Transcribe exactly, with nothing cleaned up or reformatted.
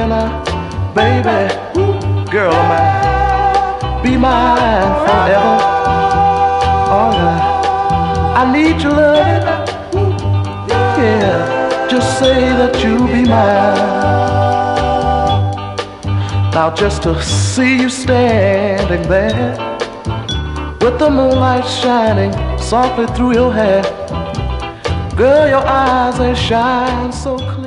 saying, uh, baby, girl of mine, be mine forever. Oh, yeah. I need your love. Yeah, just say that you'll be mine. Now just to see you standing there with the moonlight shining softly through your hair, girl, your eyes, they shine so clear.